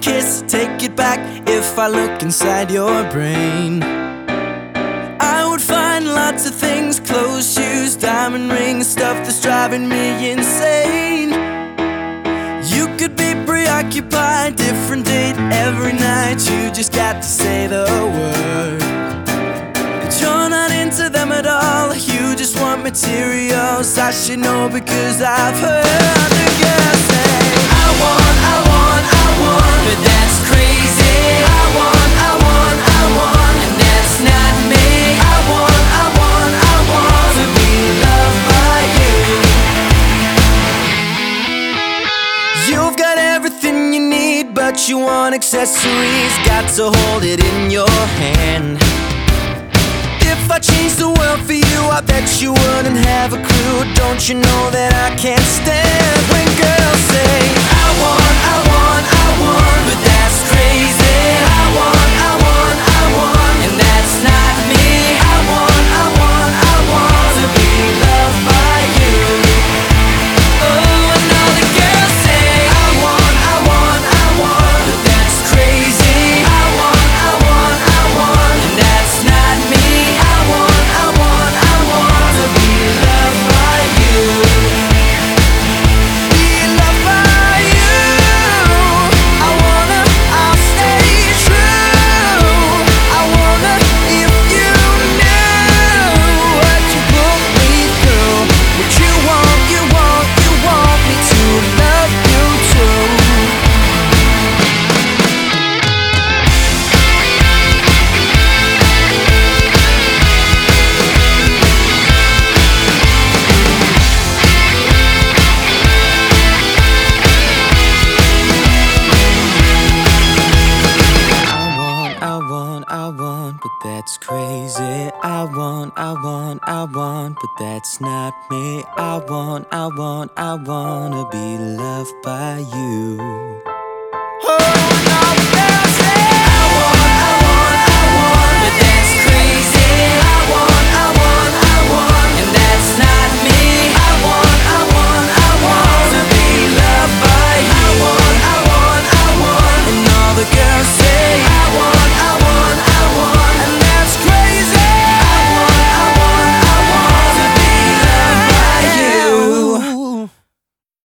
kiss, take it back. If I look inside your brain, I would find lots of things: clothes, shoes, diamond rings, stuff that's driving me insane. You could be preoccupied, different date every night. You just got to say the word. But you're not into them at all. You just want materials. I should know because I've heard the girl say, I want, I want, I want, but that's crazy. I want, I want, I want, and that's not me. I want, I want, I want to be loved by you. You've got everything you need, but you want accessories. Got to hold it in your hand. If I changed the world for you, I bet you wouldn't have a clue. Don't you know that I can't stand when girls say, I want, I want, I want, but that's crazy. I want, I want, I want, and that's not me. I want, I want, I want to be loved by you. Oh, and all the girls say, I want, I want, I want, but that's crazy. I want, I want, I want, and that's not me. I want, I want, I want to be loved by you. Be loved by you. I wanna, I'll stay true. I wonder if you knew what you put me through. What you want, you want, you want me to love you too. I want, but that's crazy. I want, but that's not me. I want, I wanna be loved by you. Oh,